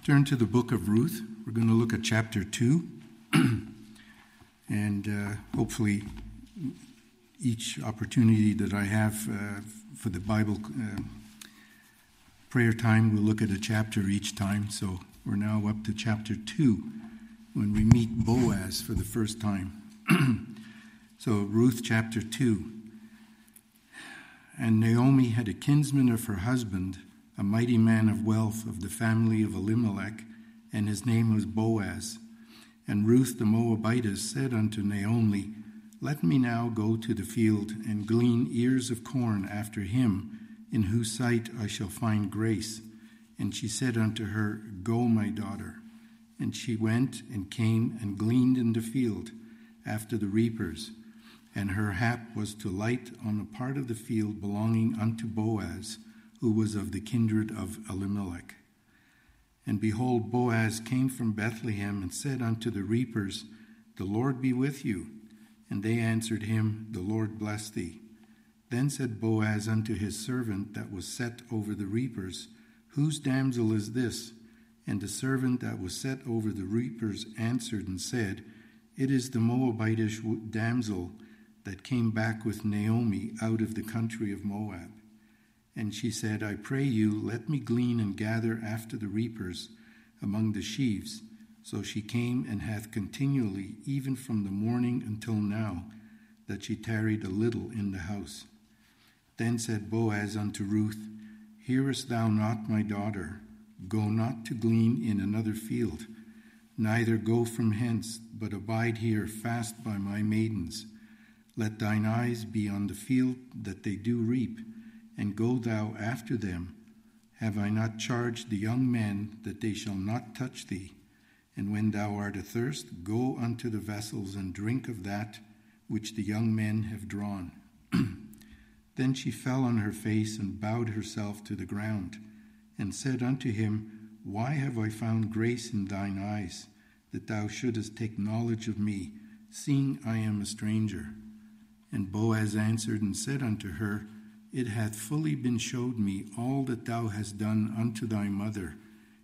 Turn to the book of Ruth. We're going to look at chapter 2. And hopefully each opportunity that I have for the Bible prayer time, we'll look at a chapter each time. So we're now up to chapter 2 when we meet Boaz for the first time. So Ruth chapter 2. And Naomi had a kinsman of her husband, a mighty man of wealth of the family of Elimelech, and his name was Boaz. And Ruth the Moabitess said unto Naomi, Let me now go to the field and glean ears of corn after him, in whose sight I shall find grace. And she said unto her, Go, my daughter. And she went and came and gleaned in the field after the reapers. And her hap was to light on a part of the field belonging unto Boaz, who was of the kindred of Elimelech. And behold, Boaz came from Bethlehem and said unto the reapers, The Lord be with you. And they answered him, The Lord bless thee. Then said Boaz unto his servant that was set over the reapers, Whose damsel is this? And the servant that was set over the reapers answered and said, It is the Moabitish damsel that came back with Naomi out of the country of Moab. And she said, I pray you, let me glean and gather after the reapers among the sheaves. So she came and hath continually, even from the morning until now, that she tarried a little in the house. Then said Boaz unto Ruth, Hearest thou not, my daughter? Go not to glean in another field, neither go from hence, but abide here fast by my maidens. Let thine eyes be on the field that they do reap, and go thou after them. Have I not charged the young men that they shall not touch thee? And when thou art athirst, go unto the vessels and drink of that which the young men have drawn. Then she fell on her face and bowed herself to the ground, and said unto him, Why have I found grace in thine eyes, that thou shouldest take knowledge of me, seeing I am a stranger? And Boaz answered and said unto her, It hath fully been showed me all that thou hast done unto thy mother,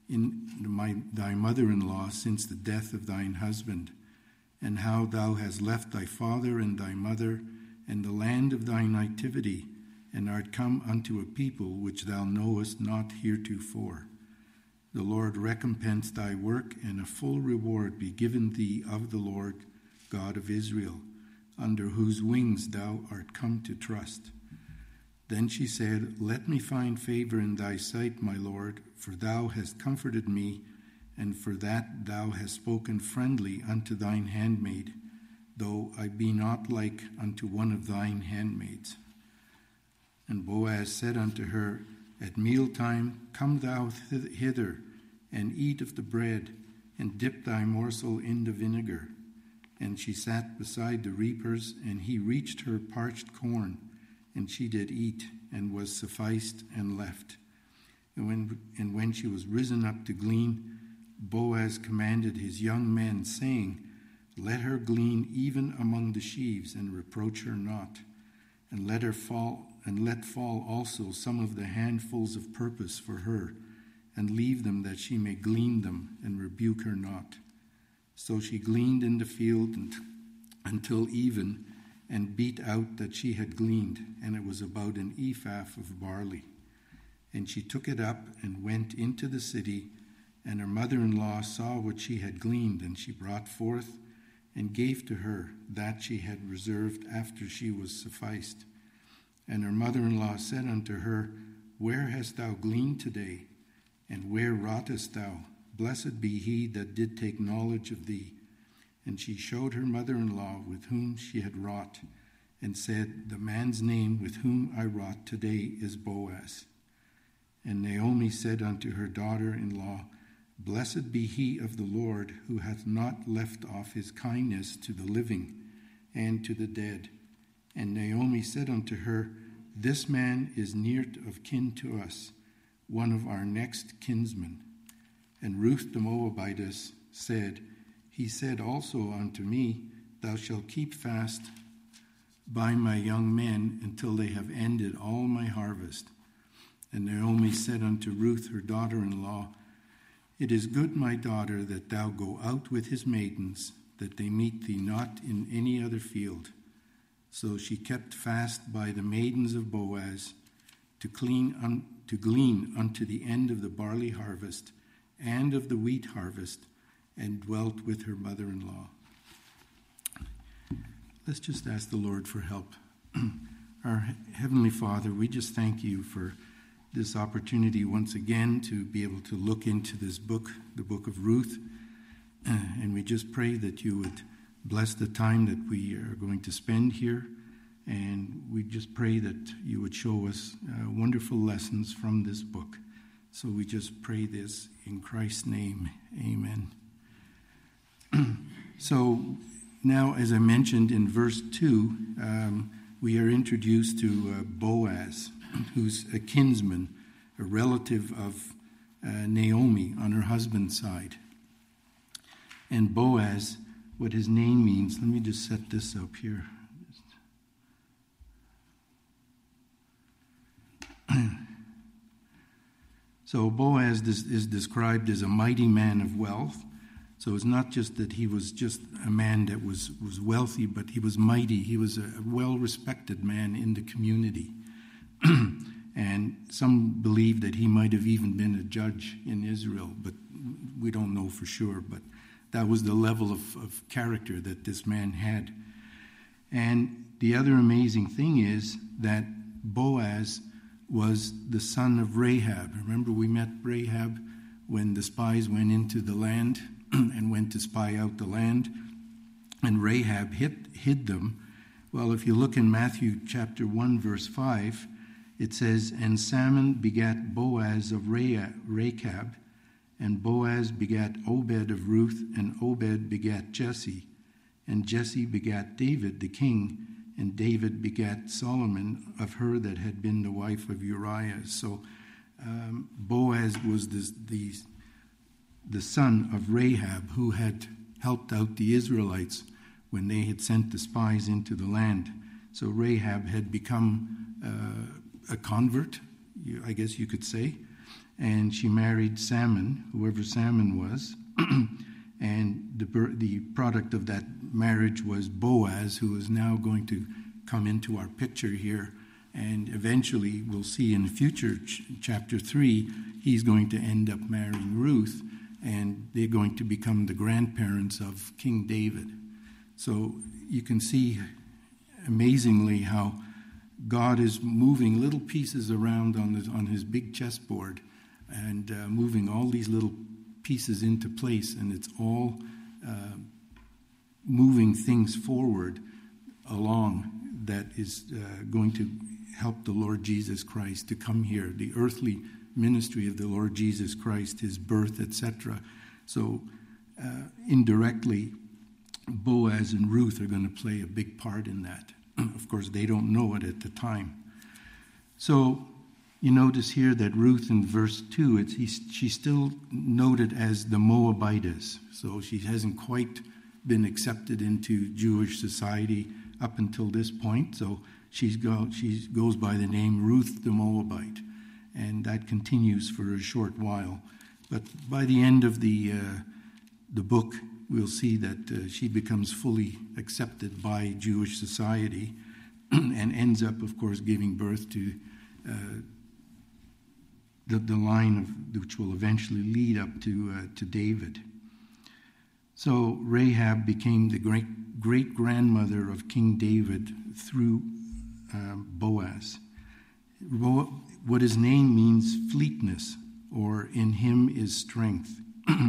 thy mother-in-law, since the death of thine husband, and how thou hast left thy father and thy mother, and the land of thy nativity, and art come unto a people which thou knowest not heretofore. The Lord recompense thy work, and a full reward be given thee of the Lord God of Israel, under whose wings thou art come to trust. Then she said, Let me find favor in thy sight, my Lord, for thou hast comforted me, and for that thou hast spoken friendly unto thine handmaid, though I be not like unto one of thine handmaids. And Boaz said unto her, At mealtime come thou hither, and eat of the bread, and dip thy morsel in the vinegar. And she sat beside the reapers, and he reached her parched corn, and she did eat, and was sufficed, and left. And when she was risen up to glean, Boaz commanded his young men, saying, Let her glean even among the sheaves, and reproach her not, and let fall also some of the handfuls of purpose for her, and leave them that she may glean them, and rebuke her not. So she gleaned in the field until even, and beat out that she had gleaned, and it was about an ephah of barley. And she took it up and went into the city, and her mother-in-law saw what she had gleaned, and she brought forth and gave to her that she had reserved after she was sufficed. And her mother-in-law said unto her, Where hast thou gleaned today? And where wroughtest thou? Blessed be he that did take knowledge of thee. And she showed her mother-in-law with whom she had wrought, and said, The man's name with whom I wrought today is Boaz. And Naomi said unto her daughter-in-law, Blessed be he of the Lord, who hath not left off his kindness to the living and to the dead. And Naomi said unto her, This man is near of kin to us, one of our next kinsmen. And Ruth the Moabitess said, He said also unto me, Thou shalt keep fast by my young men until they have ended all my harvest. And Naomi said unto Ruth her daughter-in-law, It is good, my daughter, that thou go out with his maidens, that they meet thee not in any other field. So she kept fast by the maidens of Boaz to glean unto the end of the barley harvest and of the wheat harvest, and dwelt with her mother-in-law. Let's just ask the Lord for help. Our Heavenly Father, we just thank you for this opportunity once again to be able to look into this book, the book of Ruth, and we just pray that you would bless the time that we are going to spend here, and we just pray that you would show us wonderful lessons from this book. So we just pray this in Christ's name. Amen. So now, as I mentioned in verse 2, we are introduced to Boaz, who's a kinsman, a relative of Naomi on her husband's side. And Boaz, what his name means, let me just set this up here. So Boaz is described as a mighty man of wealth. So it's not just that he was just a man that was wealthy, but he was mighty. He was a well-respected man in the community. And some believe that he might have even been a judge in Israel, but we don't know for sure. But that was the level of character that this man had. And the other amazing thing is that Boaz was the son of Rahab. Remember, we met Rahab when the spies went into the land and went to spy out the land, and Rahab hid them. Well, if you look in Matthew chapter 1, verse 5, it says, "And Salmon begat Boaz of Rechab, and Boaz begat Obed of Ruth, and Obed begat Jesse, and Jesse begat David the king, and David begat Solomon of her that had been the wife of Uriah." So Boaz was the son of Rahab, who had helped out the Israelites when they had sent the spies into the land. So Rahab had become a convert, I guess you could say, and she married Salmon, whoever Salmon was, and the product of that marriage was Boaz, who is now going to come into our picture here, and eventually we'll see in future chapter 3, he's going to end up marrying Ruth, and they're going to become the grandparents of King David. So you can see amazingly how God is moving little pieces around on his big chessboard, and moving all these little pieces into place, and it's all moving things forward along that is going to help the Lord Jesus Christ to come here, the earthly ministry of the Lord Jesus Christ, his birth, etc. So indirectly, Boaz and Ruth are going to play a big part in that. Of course, they don't know it at the time. So you notice here that Ruth in verse 2, she's still noted as the Moabitess. So she hasn't quite been accepted into Jewish society up until this point. So she goes by the name Ruth the Moabite. And that continues for a short while. But by the end of the book, we'll see that she becomes fully accepted by Jewish society and ends up, of course, giving birth to the line which will eventually lead up to David. So Rahab became the great-grandmother of King David through Boaz. What his name means, fleetness, or in him is strength.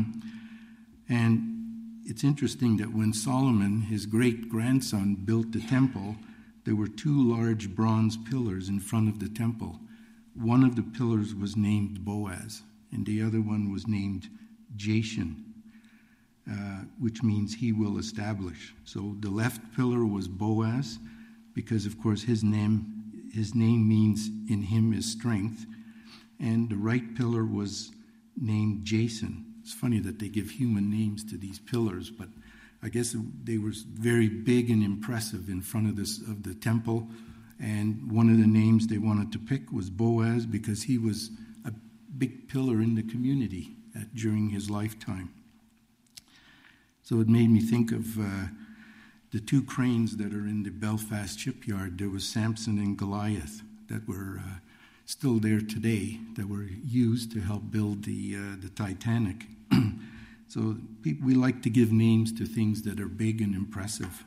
And it's interesting that when Solomon, his great-grandson, built the temple, there were 2 large bronze pillars in front of the temple. One of the pillars was named Boaz, and the other one was named Jashen, which means he will establish. So the left pillar was Boaz, because, of course, his name means in him is strength. And the right pillar was named Jason. It's funny that they give human names to these pillars, but I guess they were very big and impressive in front of the temple. And one of the names they wanted to pick was Boaz, because he was a big pillar in the community. during his lifetime. So it made me think of the two cranes that are in the Belfast shipyard. There was Samson and Goliath that were still there today, that were used to help build the Titanic. So we like to give names to things that are big and impressive.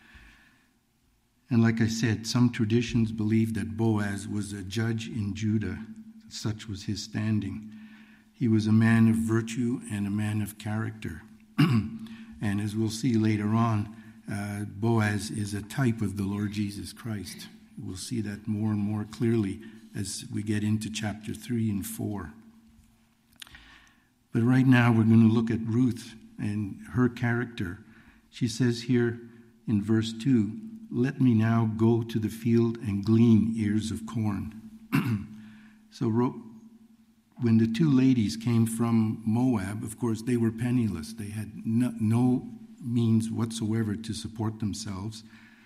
And like I said, some traditions believe that Boaz was a judge in Judah. Such was his standing. He was a man of virtue and a man of character. And as we'll see later on, Boaz is a type of the Lord Jesus Christ. We'll see that more and more clearly as we get into chapter 3 and 4. But right now we're going to look at Ruth and her character. She says here in verse 2, "Let me now go to the field and glean ears of corn." So when the two ladies came from Moab, of course, they were penniless. They had no means whatsoever to support themselves.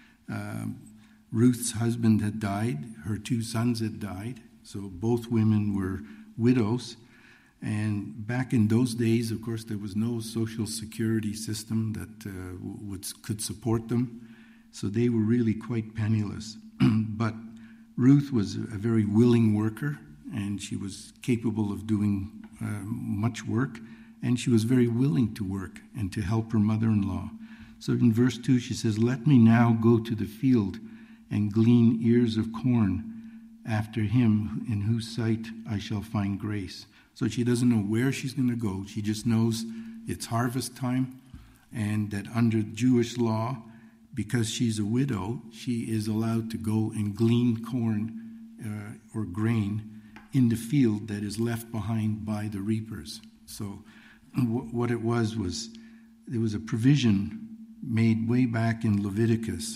Ruth's husband had died. Her two sons had died. So both women were widows. And back in those days, of course, there was no social security system that could support them. So they were really quite penniless. But Ruth was a very willing worker, and she was capable of doing much work, and she was very willing to work and to help her mother-in-law. So in verse 2, she says, "Let me now go to the field and glean ears of corn after him in whose sight I shall find grace." So she doesn't know where she's going to go. She just knows it's harvest time, and that under Jewish law, because she's a widow, she is allowed to go and glean corn or grain in the field that is left behind by the reapers. So what it was there was a provision made way back in Leviticus.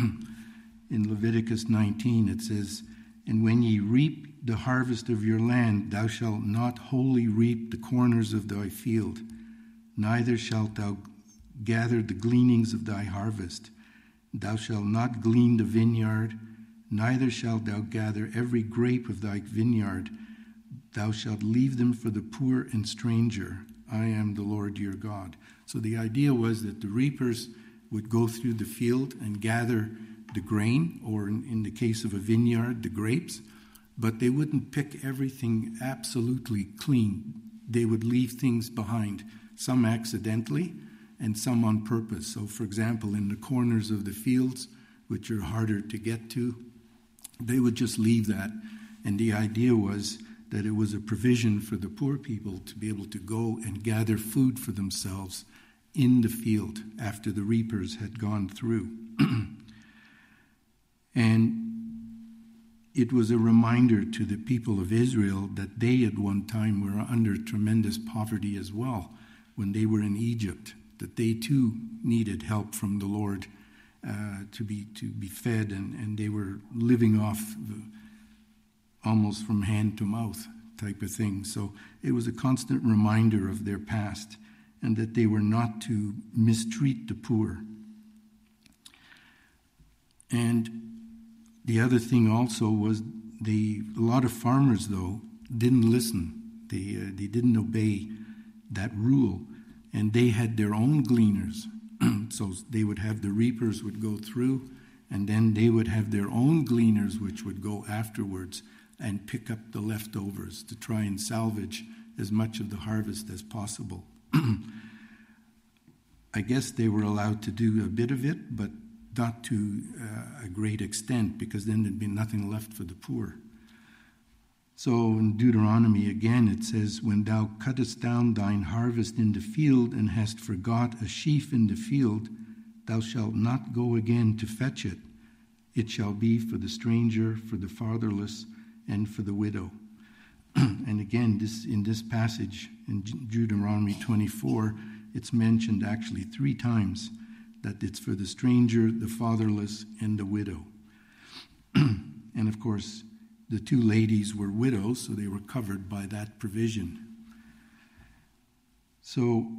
In Leviticus 19 it says, "And when ye reap the harvest of your land, thou shalt not wholly reap the corners of thy field, neither shalt thou gather the gleanings of thy harvest. Thou shalt not glean the vineyard, neither shalt thou gather every grape of thy vineyard. Thou shalt leave them for the poor and stranger. I am the Lord your God." So the idea was that the reapers would go through the field and gather the grain, or in the case of a vineyard, the grapes, but they wouldn't pick everything absolutely clean. They would leave things behind, some accidentally and some on purpose. So, for example, in the corners of the fields, which are harder to get to, they would just leave that. And the idea was that it was a provision for the poor people to be able to go and gather food for themselves in the field after the reapers had gone through. And it was a reminder to the people of Israel that they at one time were under tremendous poverty as well when they were in Egypt, that they too needed help from the Lord to be fed, and they were living off almost from hand to mouth type of thing. So it was a constant reminder of their past, and that they were not to mistreat the poor. And the other thing also was a lot of farmers, though, didn't listen. They didn't obey that rule, and they had their own gleaners. So they would have the reapers would go through, and then they would have their own gleaners which would go afterwards and pick up the leftovers to try and salvage as much of the harvest as possible. I guess they were allowed to do a bit of it, but not to a great extent, because then there'd be nothing left for the poor. So in Deuteronomy again it says, "When thou cuttest down thine harvest in the field, and hast forgot a sheaf in the field, thou shalt not go again to fetch it. It shall be for the stranger, for the fatherless, and for the widow." And again, in this passage in Deuteronomy 24, it's mentioned actually 3 times that it's for the stranger, the fatherless, and the widow. And of course, the 2 ladies were widows, so they were covered by that provision. So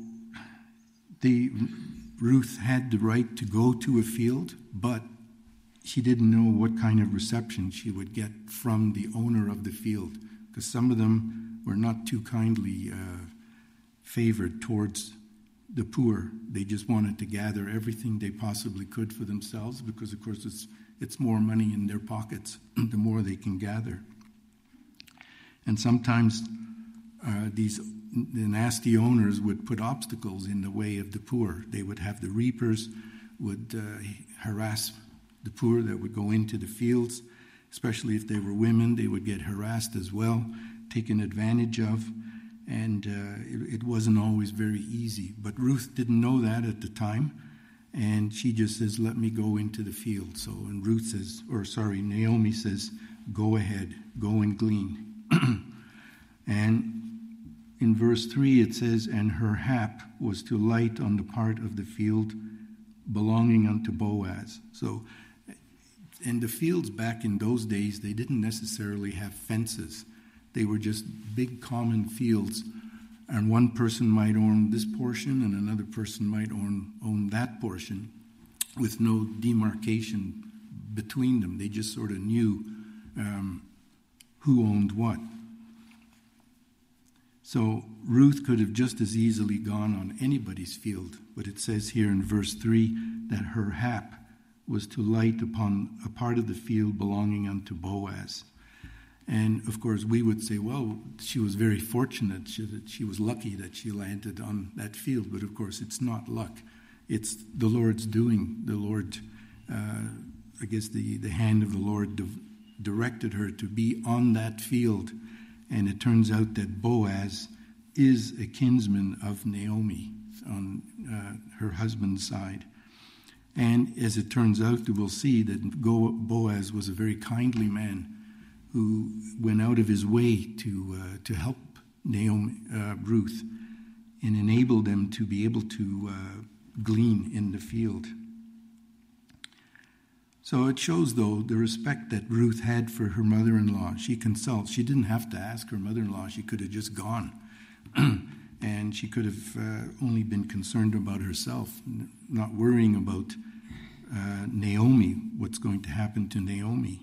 Ruth had the right to go to a field, but she didn't know what kind of reception she would get from the owner of the field, because some of them were not too kindly favored towards the poor. They just wanted to gather everything they possibly could for themselves because, of course, it's more money in their pockets the more they can gather. And sometimes the nasty owners would put obstacles in the way of the poor. They would have the reapers would harass the poor that would go into the fields, especially if they were women. They would get harassed as well, taken advantage of, and it wasn't always very easy. But Ruth didn't know that at the time, and she just says, let me go into the field. So, and Naomi says, go ahead, go and glean. And in verse 3 it says, and her hap was to light on the part of the field belonging unto Boaz. So, and the fields back in those days, they didn't necessarily have fences. They were just big common fields, and one person might own this portion and another person might own that portion with no demarcation between them. They just sort of knew who owned what. So Ruth could have just as easily gone on anybody's field, but it says here in verse 3 that her hap was to light upon a part of the field belonging unto Boaz. And, of course, we would say, well, she was very fortunate. She was lucky that she landed on that field. But, of course, it's not luck. It's the Lord's doing. The Lord, I guess the hand of the Lord directed her to be on that field. And it turns out that Boaz is a kinsman of Naomi on her husband's side. And as it turns out, we'll see that Boaz was a very kindly man who went out of his way to help Ruth and enable them to be able to glean in the field. So it shows, though, the respect that Ruth had for her mother-in-law. She consults. She didn't have to ask her mother-in-law. She could have just gone. And she could have only been concerned about herself, not worrying about Naomi, what's going to happen to Naomi.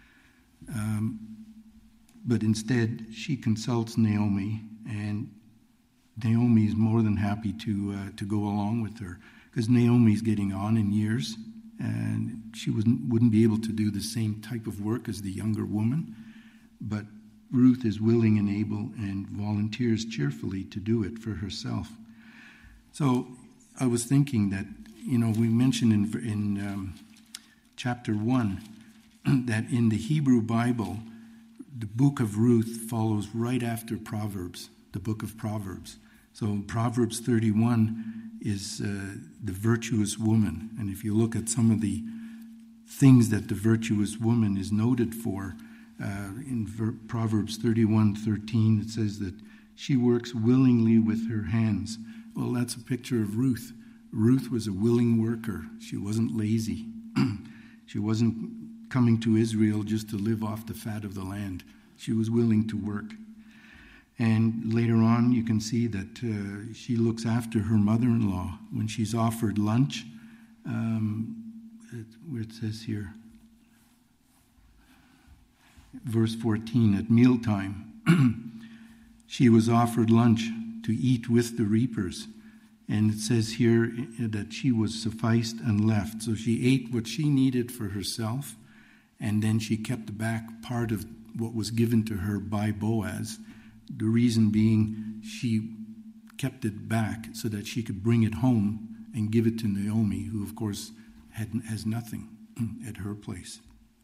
But instead, she consults Naomi, and Naomi is more than happy to go along with her, because Naomi's getting on in years, and she wouldn't be able to do the same type of work as the younger woman, but Ruth is willing and able and volunteers cheerfully to do it for herself. So I was thinking that, we mentioned in chapter 1 that in the Hebrew Bible, the book of Ruth follows right after Proverbs, the book of Proverbs. So Proverbs 31 is the virtuous woman. And if you look at some of the things that the virtuous woman is noted for, in Proverbs 31:13, it says that she works willingly with her hands. Well, that's a picture of Ruth. Ruth was a willing worker. She wasn't lazy. She wasn't coming to Israel just to live off the fat of the land. She was willing to work. And later on, you can see that she looks after her mother-in-law. When she's offered lunch, where it says here, verse 14, at mealtime, she was offered lunch to eat with the reapers. And it says here that she was sufficed and left. So she ate what she needed for herself, and then she kept back part of what was given to her by Boaz. The reason being she kept it back so that she could bring it home and give it to Naomi, who, of course, has nothing at her place.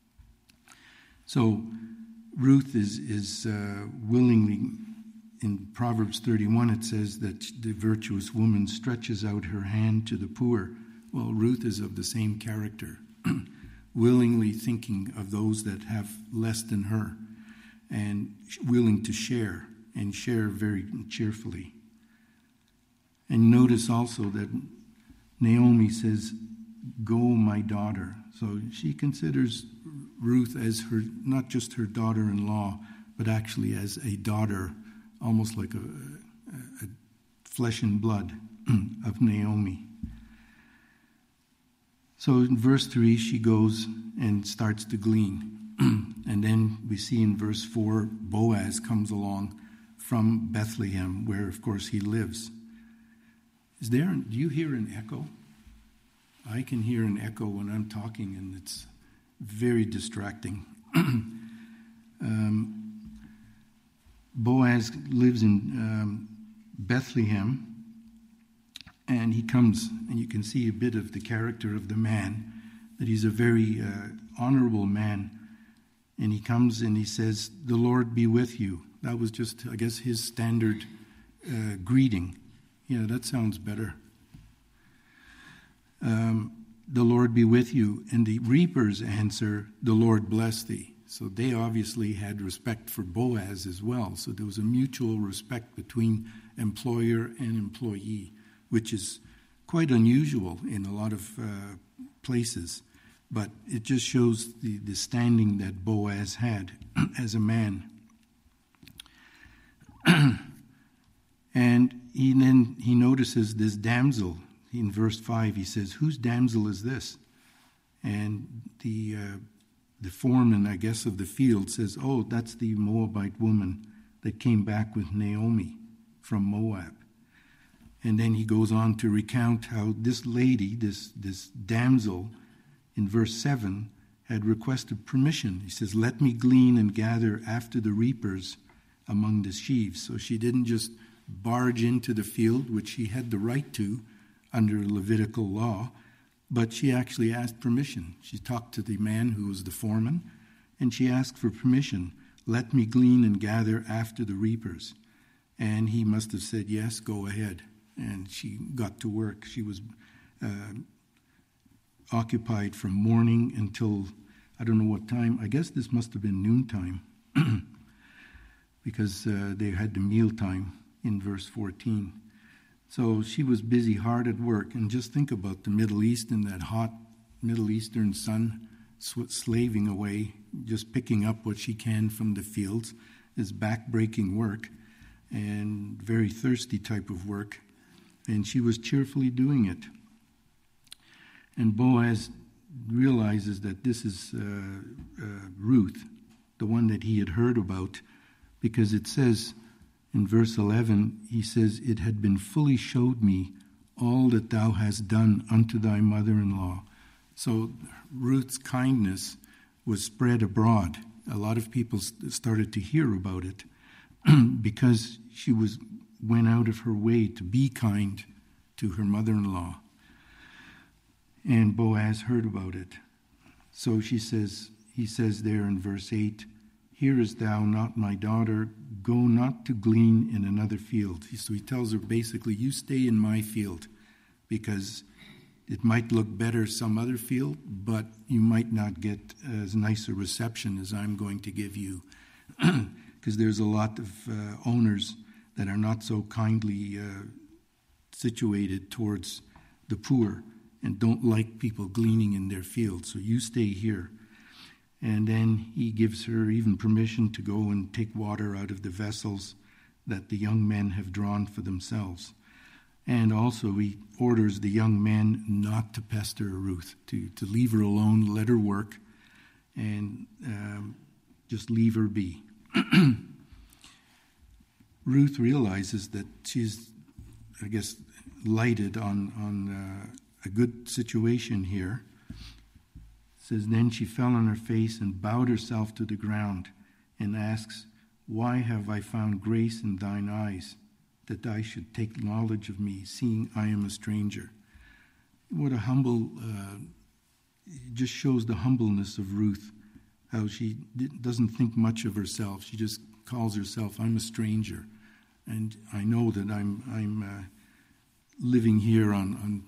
So Ruth is willingly, in Proverbs 31, it says that the virtuous woman stretches out her hand to the poor. Well, Ruth is of the same character, willingly thinking of those that have less than her and willing to share, and share very cheerfully. And notice also that Naomi says, "Go, my daughter." So she considers Ruth as her, not just her daughter-in-law, but actually as a daughter, almost like a flesh and blood of Naomi. So in verse 3, she goes and starts to glean. And then we see in verse 4, Boaz comes along from Bethlehem, where, of course, he lives. Do you hear an echo? I can hear an echo when I'm talking, and it's very distracting. Boaz lives in Bethlehem, and he comes, and you can see a bit of the character of the man, that he's a very honorable man. And he comes and he says, "The Lord be with you." That was just, I guess, his standard greeting. Yeah, that sounds better. "The Lord be with you." And the reapers answer, "The Lord bless thee." So they obviously had respect for Boaz as well. So there was a mutual respect between employer and employee, which is quite unusual in a lot of places. But it just shows the standing that Boaz had as a man. And he notices this damsel. In verse 5, he says, "Whose damsel is this?" And the foreman, I guess, of the field says, "Oh, that's the Moabite woman that came back with Naomi from Moab." And then he goes on to recount how this lady, this damsel, in verse 7, had requested permission. He says, "Let me glean and gather after the reapers among the sheaves." So she didn't just barge into the field, which she had the right to under Levitical law, but she actually asked permission. She talked to the man who was the foreman, and she asked for permission. "Let me glean and gather after the reapers." And he must have said, "Yes, go ahead." And she got to work. She was occupied from morning until, I don't know what time. I guess this must have been noontime because they had the meal time in verse 14. So she was busy, hard at work. And just think about the Middle East in that hot Middle Eastern sun, slaving away, just picking up what she can from the fields, is back-breaking work and very thirsty type of work. And she was cheerfully doing it. And Boaz realizes that this is Ruth, the one that he had heard about, because it says in verse 11, he says, "It had been fully showed me all that thou hast done unto thy mother-in-law." So Ruth's kindness was spread abroad. A lot of people started to hear about it because she went out of her way to be kind to her mother-in-law. And Boaz heard about it. So he says there in verse 8, "Hearest thou not, my daughter? Go not to glean in another field." So he tells her basically, you stay in my field, because it might look better some other field, but you might not get as nice a reception as I'm going to give you. Because there's a lot of owners that are not so kindly situated towards the poor and don't like people gleaning in their fields. So you stay here. And then he gives her even permission to go and take water out of the vessels that the young men have drawn for themselves. And also he orders the young men not to pester Ruth, to leave her alone, let her work, and just leave her be. Ruth realizes that she's, I guess, lighted on a good situation here. It says, "Then she fell on her face and bowed herself to the ground and asks, Why have I found grace in thine eyes, that thou should take knowledge of me, seeing I am a stranger?" What a humble, it just shows the humbleness of Ruth, how she doesn't think much of herself. She just calls herself, "I'm a stranger, and I know that I'm living here on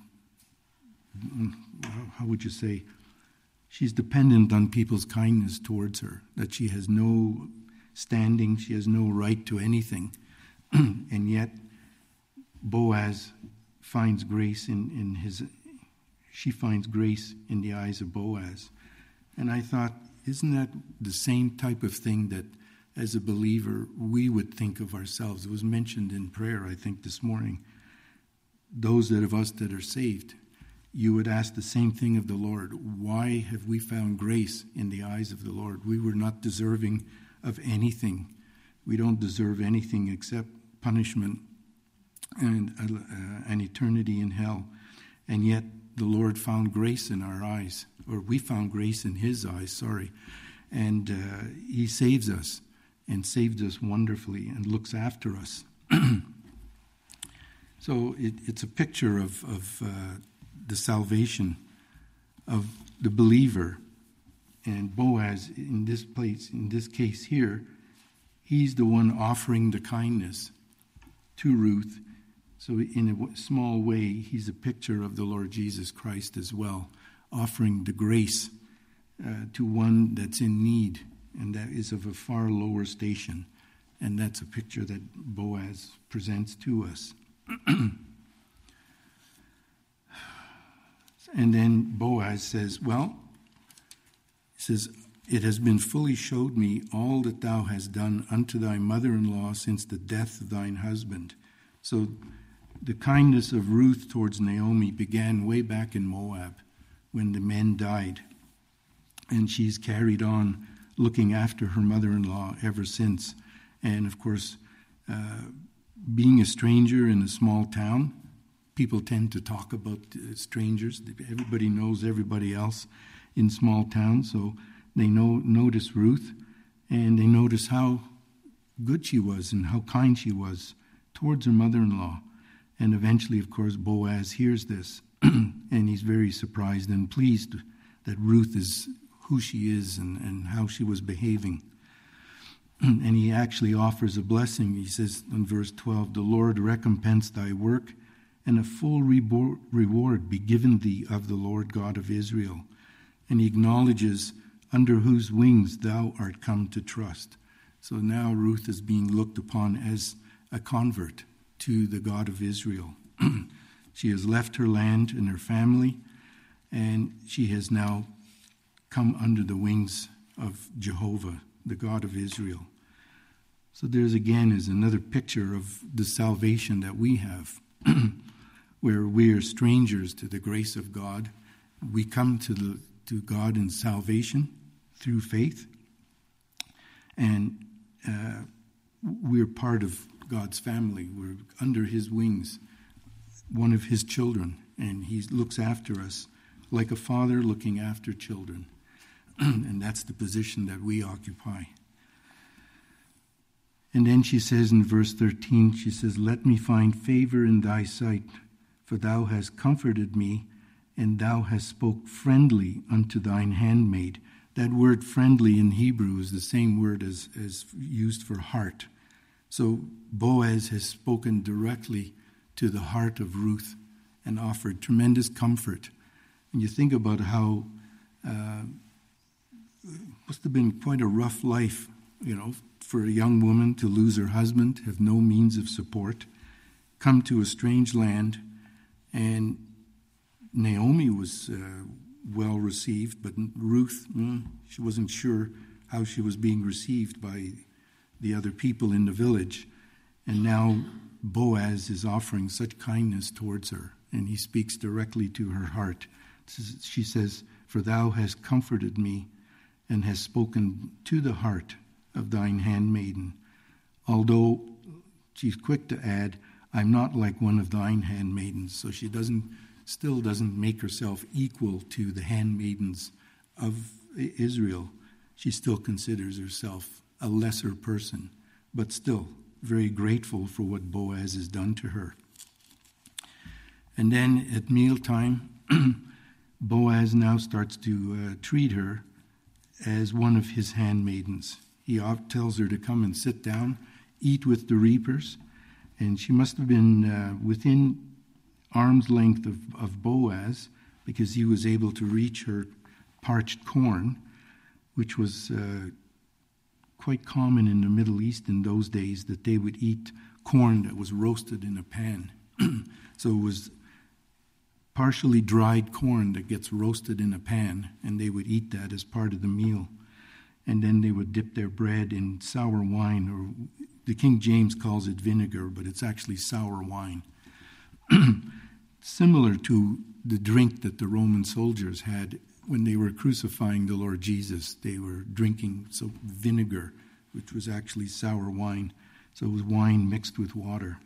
how would you say, she's dependent on people's kindness towards her, that she has no standing, she has no right to anything." And yet Boaz finds grace she finds grace in the eyes of Boaz. And I thought, isn't that the same type of thing that as a believer we would think of ourselves? It was mentioned in prayer, I think, this morning. Those of us that are saved, you would ask the same thing of the Lord. Why have we found grace in the eyes of the Lord? We were not deserving of anything, We don't deserve anything except punishment and an eternity in hell. And yet the Lord found grace in our eyes, or we found grace in his eyes, and he saves us, and saved us wonderfully, and looks after us. So it's a picture of the salvation of the believer. And Boaz, in this case here, he's the one offering the kindness to Ruth. So in a small way, he's a picture of the Lord Jesus Christ as well, offering the grace to one that's in need, and that is of a far lower station. And that's a picture that Boaz presents to us. And then Boaz says, it has been fully showed me all that thou hast done unto thy mother-in-law since the death of thine husband. So the kindness of Ruth towards Naomi began way back in Moab when the men died. And she's carried on looking after her mother-in-law ever since. And of course, being a stranger in a small town, people tend to talk about strangers. Everybody knows everybody else in small towns, so they notice Ruth, and they notice how good she was and how kind she was towards her mother-in-law. And eventually, of course, Boaz hears this, and he's very surprised and pleased that Ruth is who she is and how she was behaving. And he actually offers a blessing. He says in verse 12, the Lord recompense thy work, and a full reward be given thee of the Lord God of Israel. And he acknowledges under whose wings thou art come to trust. So now Ruth is being looked upon as a convert to the God of Israel. She has left her land and her family, and she has now come under the wings of Jehovah, the God of Israel. So there's again is another picture of the salvation that we have, where we are strangers to the grace of God. We come to God in salvation through faith, and we're part of God's family. We're under his wings, one of his children, and he looks after us like a father looking after children. And that's the position that we occupy. And then she says in verse 13, she says, let me find favor in thy sight, for thou hast comforted me, and thou hast spoke friendly unto thine handmaid. That word friendly in Hebrew is the same word as used for heart. So Boaz has spoken directly to the heart of Ruth and offered tremendous comfort. And you think about how must have been quite a rough life, for a young woman to lose her husband, have no means of support, come to a strange land. And Naomi was well received, but Ruth, she wasn't sure how she was being received by the other people in the village. And now Boaz is offering such kindness towards her, and he speaks directly to her heart. She says, for thou hast comforted me, and hast spoken to the heart of thine handmaiden. Although she's quick to add, I'm not like one of thine handmaidens. So she still doesn't make herself equal to the handmaidens of Israel. She still considers herself a lesser person, but still very grateful for what Boaz has done to her. And then at mealtime, Boaz now starts to treat her as one of his handmaidens. He tells her to come and sit down, eat with the reapers, and she must have been within arm's length of Boaz, because he was able to reach her parched corn, which was quite common in the Middle East in those days, that they would eat corn that was roasted in a pan. So it was partially dried corn that gets roasted in a pan, and they would eat that as part of the meal. And then they would dip their bread in sour wine, or the King James calls it vinegar, but it's actually sour wine. Similar to the drink that the Roman soldiers had when they were crucifying the Lord Jesus. They were drinking vinegar, which was actually sour wine. So it was wine mixed with water.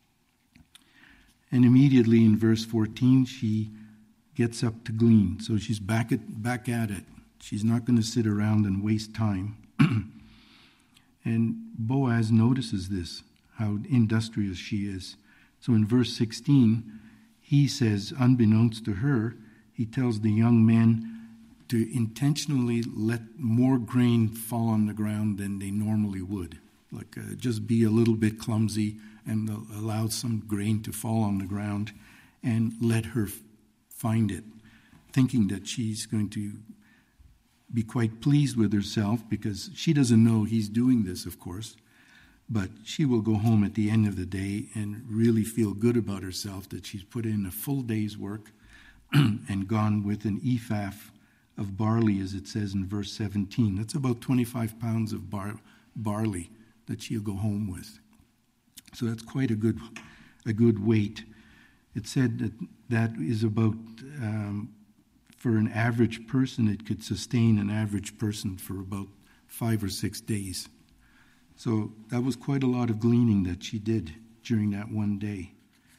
And immediately in verse 14, she gets up to glean. So she's back at it. She's not going to sit around and waste time. And Boaz notices this, how industrious she is. So in verse 16, he says, unbeknownst to her, he tells the young man to intentionally let more grain fall on the ground than they normally would. Like just be a little bit clumsy and allow some grain to fall on the ground and let her find it, thinking that she's going to be quite pleased with herself because she doesn't know he's doing this, of course, but she will go home at the end of the day and really feel good about herself that she's put in a full day's work and gone with an ephah of barley, as it says in verse 17. That's about 25 pounds of barley that she'll go home with. So that's quite a good weight. It said that is about, for an average person, it could sustain an average person for about 5 or 6 days. So that was quite a lot of gleaning that she did during that one day.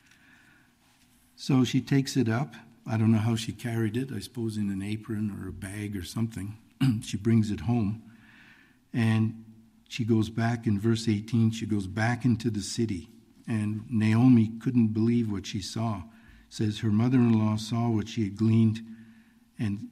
So she takes it up. I don't know how she carried it, I suppose in an apron or a bag or something. She brings it home. And she goes back, in verse 18, she goes back into the city. And Naomi couldn't believe what she saw. It says her mother-in-law saw what she had gleaned and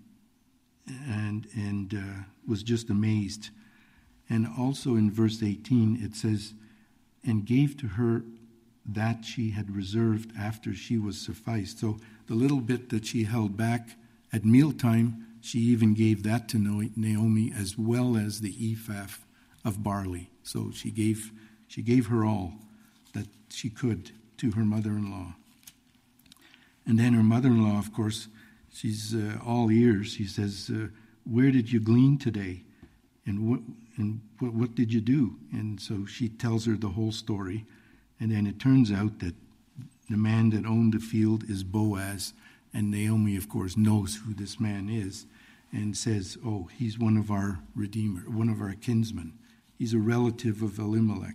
was just amazed. And also in verse 18, it says, and gave to her that she had reserved after she was sufficed. So the little bit that she held back at mealtime, she even gave that to Naomi, as well as the ephah of barley. So she gave her all that she could to her mother-in-law. And then her mother-in-law, of course, she's all ears. She says, where did you glean today? And what did you do? And so she tells her the whole story. And then it turns out that the man that owned the field is Boaz. And Naomi, of course, knows who this man is and says, oh, he's one of our redeemer, one of our kinsmen. He's a relative of Elimelech.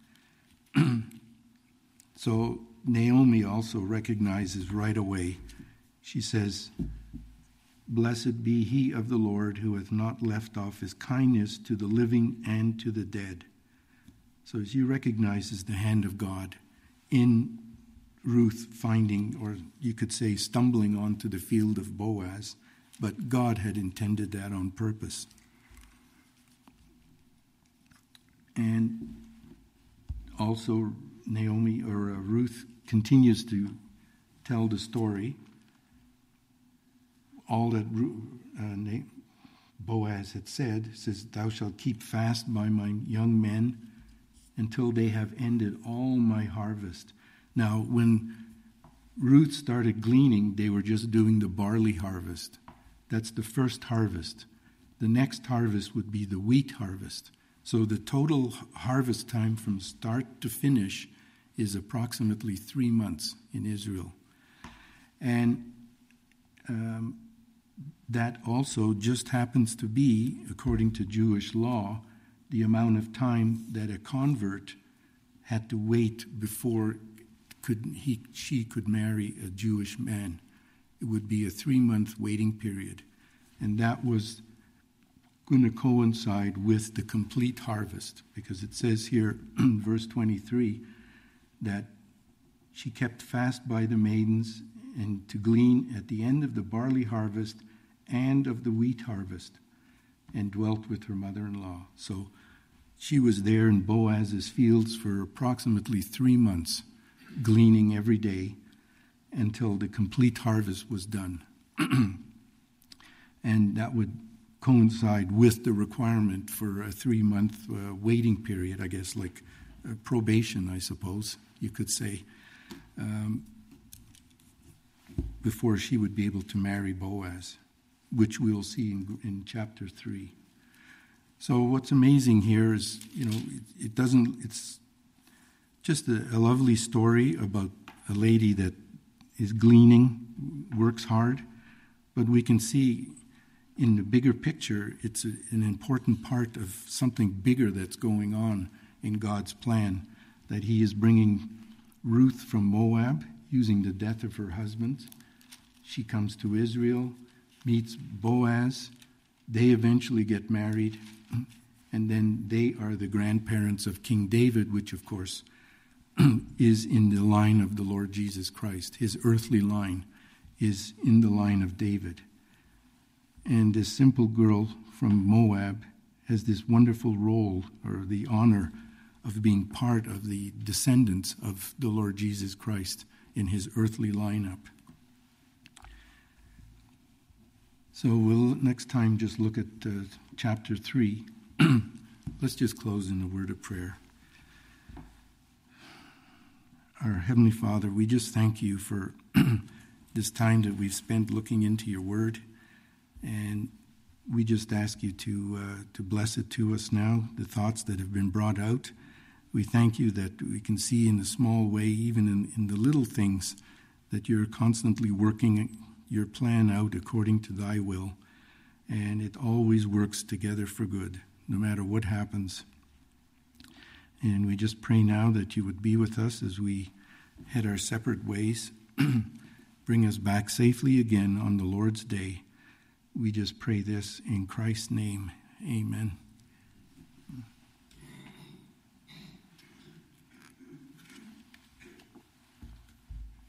So Naomi also recognizes right away. She says, blessed be he of the Lord who hath not left off his kindness to the living and to the dead. So she recognizes the hand of God in Ruth finding, or you could say stumbling onto the field of Boaz, but God had intended that on purpose. And also Naomi, or Ruth, continues to tell the story. All that Boaz had said, says, thou shalt keep fast by my young men until they have ended all my harvest. Now, when Ruth started gleaning, they were just doing the barley harvest. That's the first harvest. The next harvest would be the wheat harvest. So the total harvest time from start to finish is approximately 3 months in Israel. And that also just happens to be, according to Jewish law, the amount of time that a convert had to wait before she could marry a Jewish man. It would be a 3-month waiting period. And that was going to coincide with the complete harvest, because it says here in verse 23 that she kept fast by the maidens and to glean at the end of the barley harvest and of the wheat harvest, and dwelt with her mother-in-law. So she was there in Boaz's fields for approximately 3 months, gleaning every day until the complete harvest was done. And that would coincide with the requirement for a 3-month waiting period, I guess, like probation, I suppose you could say, before she would be able to marry Boaz, which we'll see in chapter 3. So what's amazing here is, it's just a lovely story about a lady that is gleaning, works hard, but we can see, in the bigger picture, it's an important part of something bigger that's going on in God's plan, that he is bringing Ruth from Moab, using the death of her husband. She comes to Israel, meets Boaz. They eventually get married, and then they are the grandparents of King David, which, of course, is in the line of the Lord Jesus Christ. His earthly line is in the line of David. And this simple girl from Moab has this wonderful role, or the honor, of being part of the descendants of the Lord Jesus Christ in his earthly lineup. So we'll next time just look at chapter 3. Let's just close in a word of prayer. Our Heavenly Father, we just thank you for this time that we've spent looking into your word. And we just ask you to bless it to us now, the thoughts that have been brought out. We thank you that we can see in a small way, even in the little things, that you're constantly working your plan out according to thy will. And it always works together for good, no matter what happens. And we just pray now that you would be with us as we head our separate ways, bring us back safely again on the Lord's day. We just pray this in Christ's name. Amen.